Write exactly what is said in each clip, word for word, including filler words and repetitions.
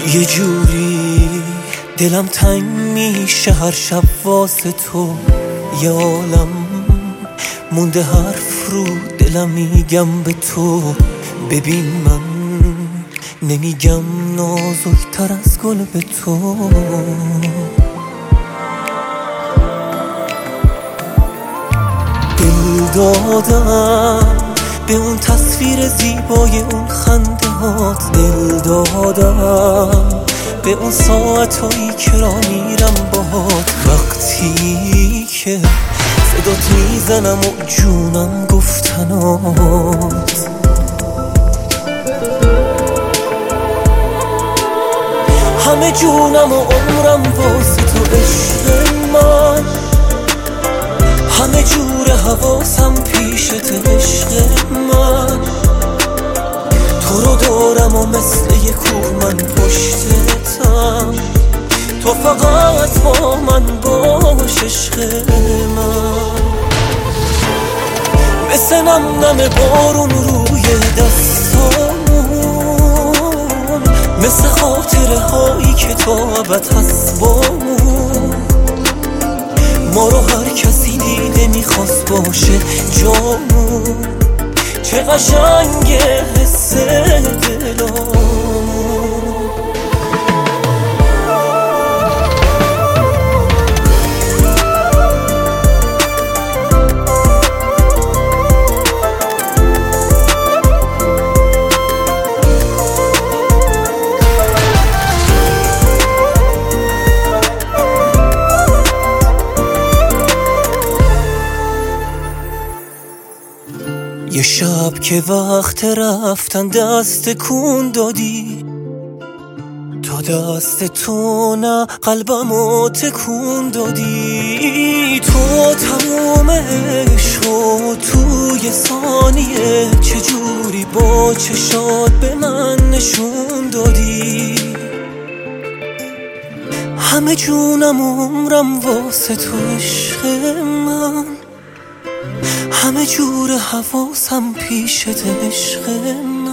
یه جوری دلم تنگ میشه هر شب واسه تو، یه عالم مونده حرف رو دلم میگم به تو. ببین من نمیگم نازکتر از گل به تو. دل دادم به اون تصویر زیبای اون خنده هات، دل دادم به اون ساعتایی که را میرم باهات. وقتی که صدات میزنم و جونم گفتنات، همه جونم و عمرم واسه تو عشق من، همه جور حواسم پیشت عشق من. تو رو دارم و مثل یه کوه من پشتتم، تو فقط با من باش عشق من. مثل نم نم بارون روی دستامون، مثل خاطره هایی که تا ابد هست بامون. ما رو هر کسی دیده میخواست باشه جامون، چه قشنگه حس دلامون. یه شب که وقت رفتن دست کون دادی، تا دست تو نه قلبمو تکون دادی. تو تموم عشقو توی ثانیه چجوری با چشات به من نشون دادی. همه جونم و عمرم واسه تو عشق من، همه جور حواسم پیشت عشق من.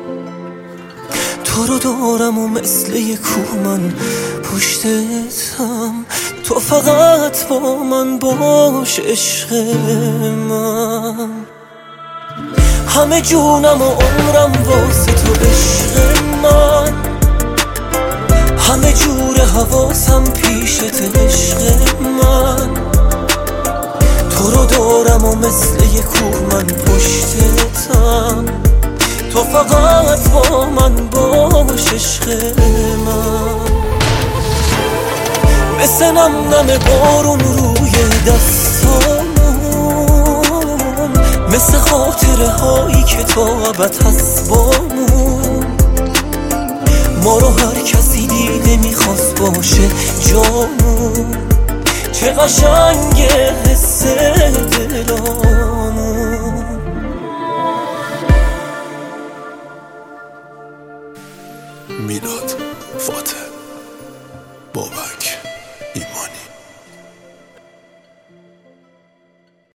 تو رو دارم و مثل یه کوه من پشتتم، تو فقط با من باش عشق من. همه جونم و عمرم واسه تو عشق من، همه جور حواسم پیشت عشق من. تو رو دارم و مثل یه کوه من پشتتم، تو فقط با من باش عشق من. مثل نم نم بارون روی دستامون، مثل خاطره هایی که تا ابد هست بامون. ما رو هر کسی دیده میخواست باشه جامون، چه قشنگه حس دلامون.